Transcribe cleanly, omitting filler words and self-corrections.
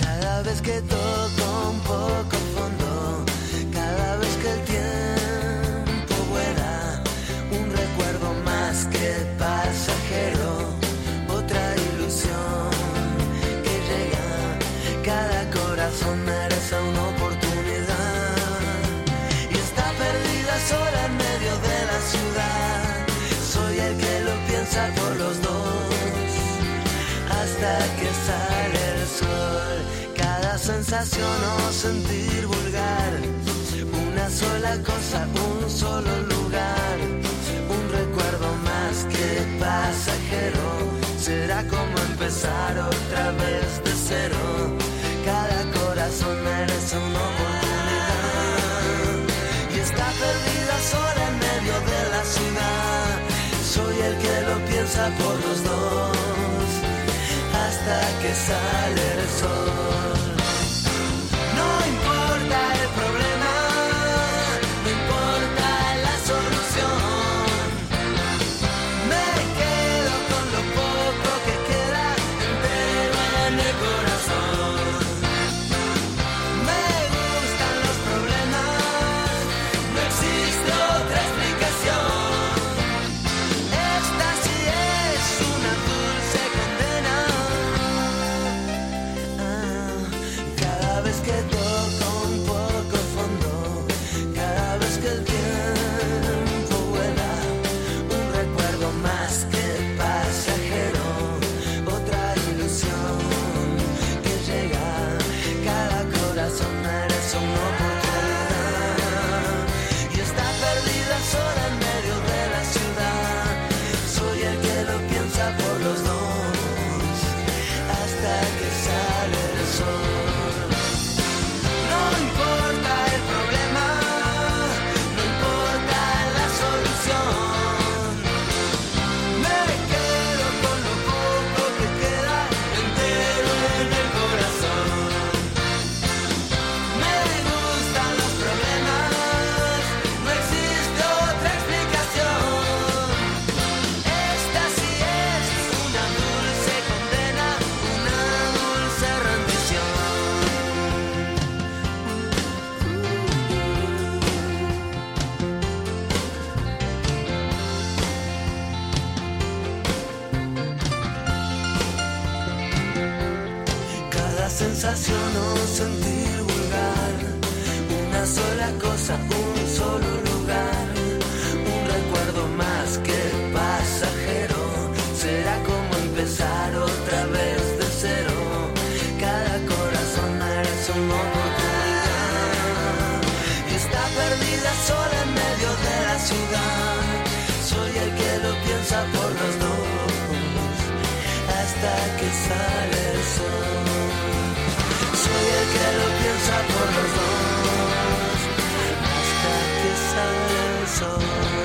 Cada vez que toco un poco fondo, cada vez que el tiempo vuela, un recuerdo más que pasajero, otra ilusión que llega. Cada corazón merece una oportunidad y está perdida sola en medio de la ciudad. Soy el que lo piensa por los dos hasta que sale el sol. Cada sensación o sentir vulgar, una sola cosa, un solo lugar, un recuerdo más que pasajero. Será como empezar otra vez de cero. Cada corazón merece una oportunidad y está perdida sola en medio de la ciudad. Soy el que lo piensa por los dos hasta que sale el sol. No importa el problema, no importa la solución. Me quedo con lo poco que queda entero en el corazón. Me gustan los problemas, no existe otra explicación. Esta sí es una dulce condena. Cada vez que toco un poco fondo, cada vez que el tiempo vuela, un recuerdo más que pasajero, otra ilusión que llega. Cada corazón merece una oportunidad y está perdida sola en medio de la ciudad. Soy el que lo piensa por los dos hasta que sale el sol. No importa el problema, no importa la solución. Me quedo con lo poco que queda entero en el corazón. Me gustan los problemas, no existe otra explicación. Esta sí es una dulce condena, una dulce rendición. Cada sensación o sentir vulgar, una sola cosa, un solo lugar, un recuerdo más que pasajero. Será como empezar otra vez de cero. Cada corazón merece una oportunidad y está perdida sola en medio de la ciudad. Soy el que lo piensa por los dos hasta que sale el sol. Soy el que lo piensa por los dos hasta que sale el sol.